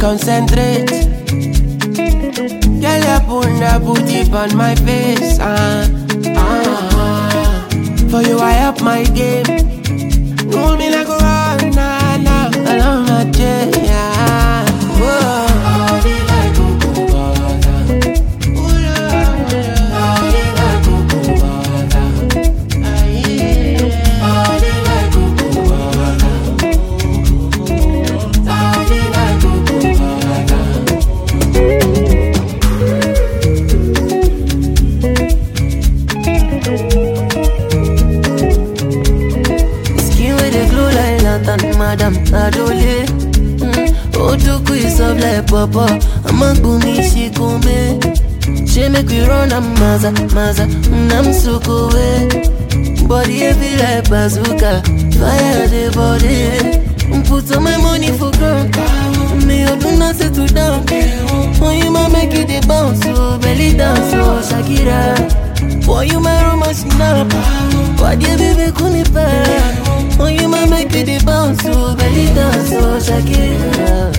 concentrate. Girl, you put that booty on my face. For you, I up my game. Roll me like a rock, nah, nah. I love my jet, yeah. Whoa. Madam Adole, Oduku is up like Papa. I'm a gumi, she come. She make we run a maza, I'm so cool. Body heavy like bazooka, fire the body. Put all my money for ground. Me, I do not settle down. Oh, you might make it a bounce, so belly down, so Shakira. For you, my romance now. What you baby, couldn't. Oh, you might make it the bounce, so belly down, so Shakira.